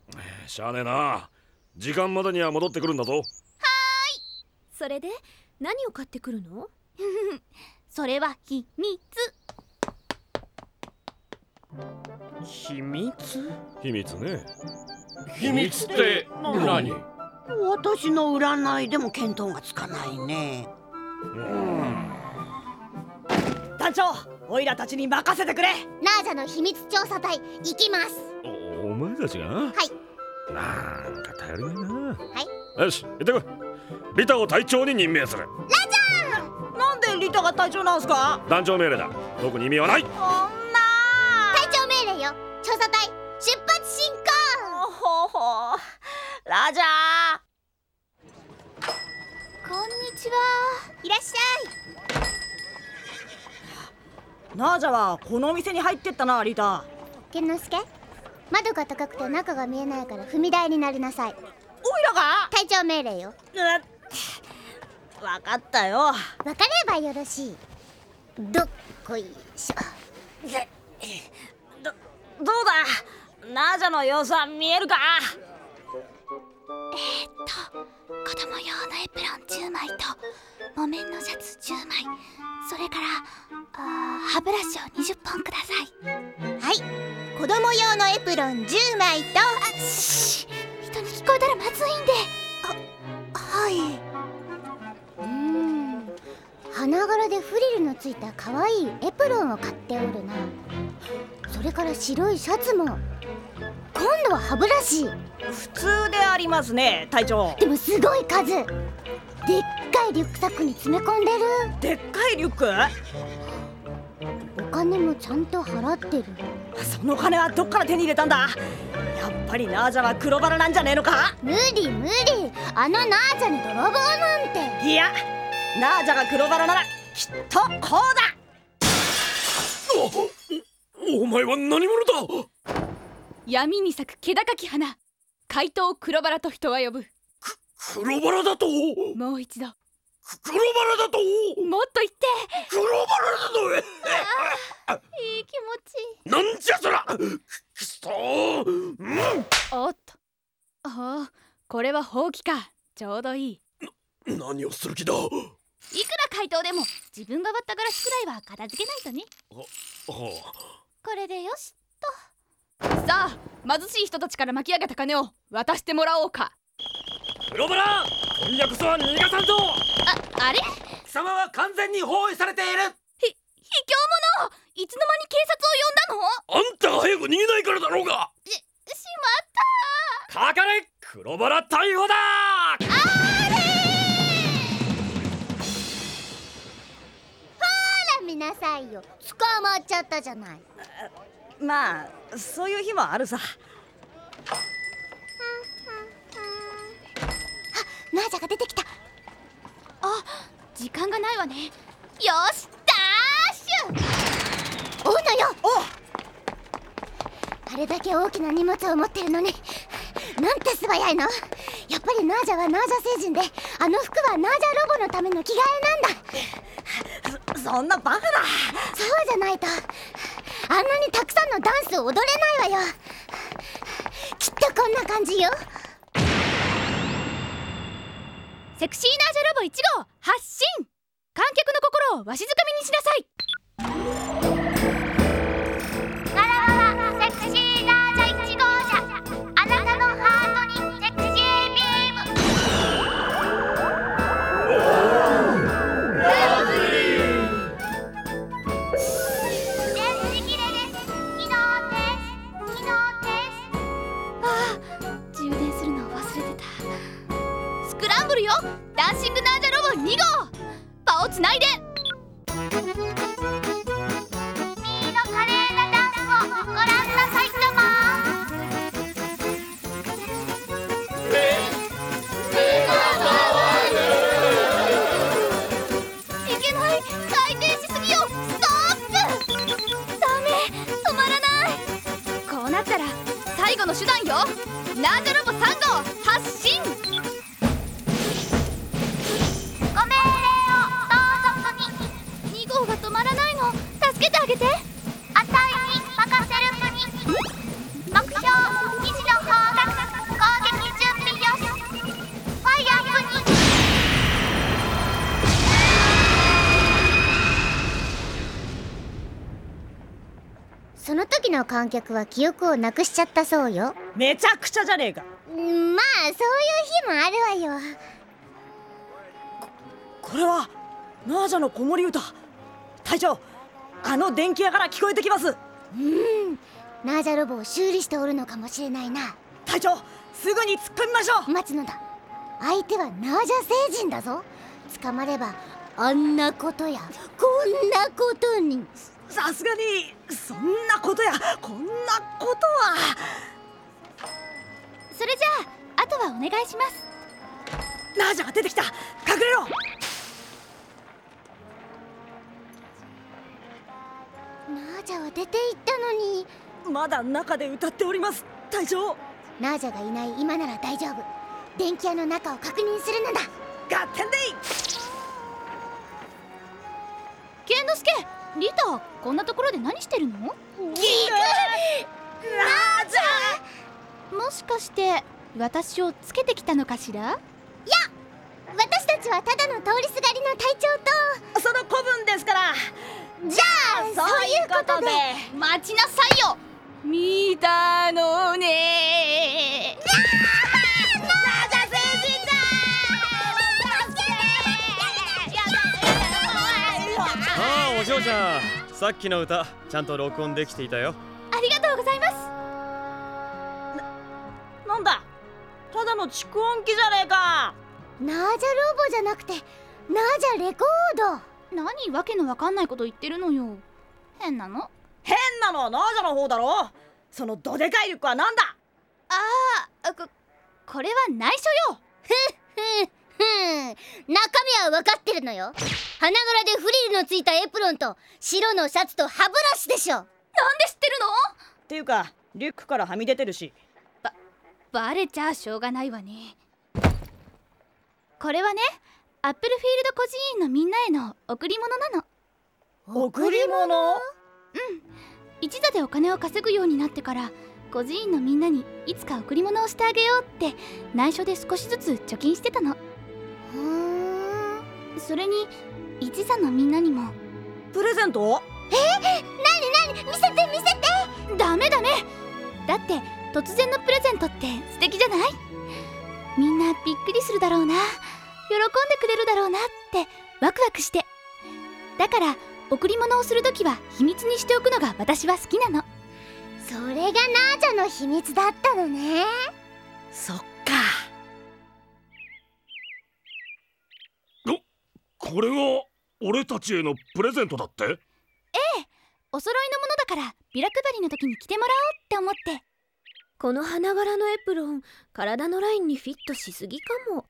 しゃあねえな。時間までには戻ってくるんだぞ。はーい。 それで何を買ってくるの？それは秘密。 秘密？秘密ね。秘密って何？ 私の占いでも見当がつかないね。 団長、オイラたちに任せてくれ。 ナージャの秘密調査隊行きます。 お前たちが？はい。なんか頼りないな。はい。よし、行ってこい。リタを隊長に任命する。 ラジャー。なんでリタが隊長なんすか？ 団長命令だ。特に意味はない。 隊長命令よ。調査隊出発進行。 ほほラジャー。 こんにちは。いらっしゃい。ナージャはこのお店に入ってったな、リタ。 健之介、窓が高くて中が見えないから踏み台になりなさい。 オイラが？ 隊長命令よ。 わかったよ。 わかればよろしい。どっこいしょ。 どうだ、ナージャの様子は見えるか？ 子供用のエプロン10枚と木綿のシャツ10枚、それから歯ブラシを20本ください。はい、子供用のエプロン10枚と人に聞こえたらまずいんで。はい。花柄でフリルのついた可愛いエプロンを買っておるな。それから白いシャツも。今度は歯ブラシ。 普通でありますね、隊長。 でもすごい数。でっかいリュックサックに詰め込んでる。 でっかいリュック？ お金もちゃんと払ってる。 その金はどっから手に入れたんだ？やっぱりナージャは黒バラなんじゃねえのか？ 無理無理、あのナージャに泥棒なんて。 いや、ナージャが黒バラならきっとこうだ。 お前は何者だ？ 闇に咲く気高き花、怪盗黒バラと人は呼ぶ。 黒バラだと？ もう一度。 黒バラだと？ もっと言って。 黒バラだと？ いい気持ち。 なんじゃそら。くそー、 おっと、これはほうきか。ちょうどいい。 何をする気だ？ いくら怪盗でも自分が割ったガラスくらいは片付けないとね。 これでよしと。さあ、貧しい人たちから巻き上げた金を渡してもらおうか。 黒バラ、今夜こそは逃がさんぞ。 あれ？ 貴様は完全に包囲されている。 卑怯者！いつの間に警察を呼んだの？ あんたが早く逃げないからだろうが。 しまった。 かかれ、黒バラ逮捕だ。 見なさいよ、捕まっちゃったじゃない。 まあそういう日もあるさ。 ナージャが出てきた。 時間がないわね。 よし、ダッシュ。追うのよ。あれだけ大きな荷物を持ってるのになんて素早いの。やっぱりナージャはナージャ星人で、あの服はナージャロボのための着替えなんだ。 そんなバカな。 そうじゃないとあんなにたくさんのダンス踊れないわよ。きっとこんな感じよ。 セクシーナージャロボ1号発進。観客の心をわしづかみにしなさい。 ならばセクシーナージャ1号車、あなたのハートにセクシービーム。電池切れです。機能停止、機能停止。 充電するのを忘れてた。スクランブルよ、ダンシングナージャロボ2号。場をつないで。 ミーの華麗なダンスをご覧なさいとも。いけない、回転しすぎよ。ストップ。 ダメ、止まらない。こうなったら最後の手段よ。ナージャロボ3号発進。 ご命令をどうぞ。 2号が止まらないの。 時の観客は記憶をなくしちゃったそうよ。 めちゃくちゃじゃねえか。 まあそういう日もあるわよ。 これはナージャの子守歌。隊長、あの電気屋から聞こえてきます。 ナージャロボを修理しておるのかもしれないな。 隊長、すぐに突っ込みましょう。 待つのだ。相手はナージャ星人だぞ。捕まればあんなことやこんなことに。 さすがにそんなことやこんなことは。 それじゃああとはお願いします。 ナージャが出てきた。隠れろ。 ナージャは出て行ったのに。 まだ中で歌っております。隊長、 ナージャがいない今なら大丈夫。電気屋の中を確認するのだ。 合点でいい。 ケンノスケ、リタ、こんなところで何してるの？ ナージャ。 もしかして私をつけてきたのかしら？ 私たちはただの通りすがりの隊長と。 その子分ですから。 じゃあそういうことで。 待ちなさいよ。見たのね。 ナージャ星人だ。 ああ、お嬢ちゃん、さっきの歌ちゃんと録音できていたよ。 ありがとうございます。 なんだ、ただの蓄音機じゃねえか。 ナージャロボじゃなくてナージャレコード。 何わけのわかんないこと言ってるのよ。変なの？ 変なのはナージャの方だろ。そのどでかいリュックはなんだ。 これは内緒よ。 中身は分かってるのよ。花柄でフリルのついたエプロンと白のシャツと歯ブラシでしょ。 なんで知ってるの？ っていうかリュックからはみ出てるし。 バレちゃしょうがないわね。これはね、アップルフィールド孤児院のみんなへの贈り物なの。 贈り物？ 一座でお金を稼ぐようになってから孤児院のみんなにいつか贈り物をしてあげようって内緒で少しずつ貯金してたの。それに一座のみんなにも。 プレゼント？ なに見せて見せて。 ダメだって突然のプレゼントって素敵じゃない？みんなびっくりするだろうな、喜んでくれるだろうなってワクワクして。だから贈り物をするときは秘密にしておくのが私は好きなの。 それがナージャの秘密だったのね。 そっか。 これが俺たちへのプレゼントだって？ お揃いのものだからビラ配りの時に着てもらおうって思って。 この花柄のエプロン、体のラインにフィットしすぎかも。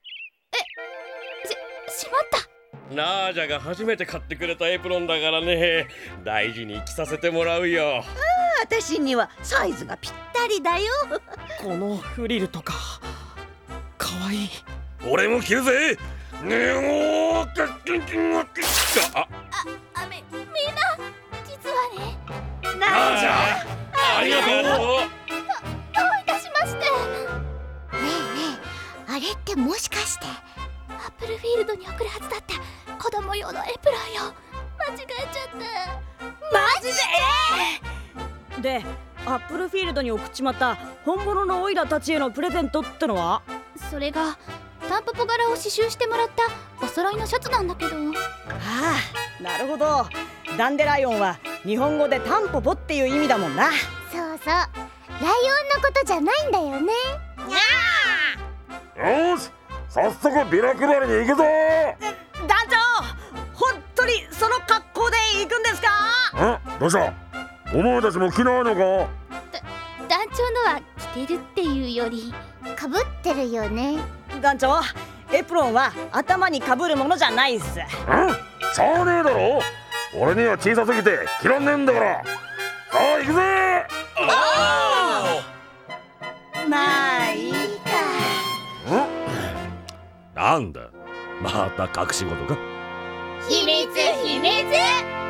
しまった。 ナージャが初めて買ってくれたエプロンだからね、大事に着させてもらうよ。 私にはサイズがぴったりだよ。 このフリルとかかわいい。 俺も着るぜ。みんな実はね。 ナージャありがとう。 どういたしまして。 ねえあれってもしかしてアップルフィールドに送るはずだった子供用のエプロンよ。間違えちゃった。 マジで？で、アップルフィールドに送っちまった本物のオイラたちへのプレゼントってのは？ それがタンポポ柄を刺繍してもらったお揃いのシャツなんだけど。 ああ、なるほど。ダンデライオンは日本語でタンポポっていう意味だもんな。 そうそう、ライオンのことじゃないんだよね。 よし、早速ビラ配りに行くぞ。 団長、本当にその格好で行くんですか？ どうした？お前たちも着ないのか？ 団長のは着てるっていうよりかぶってるよね。 団長、エプロンは頭にかぶるものじゃないっす。 しゃあねえだろ。俺には小さすぎて着らんねえんだから。さあ行くぜ。 まあいいか。 なんだ、また隠し事か？ 秘密秘密。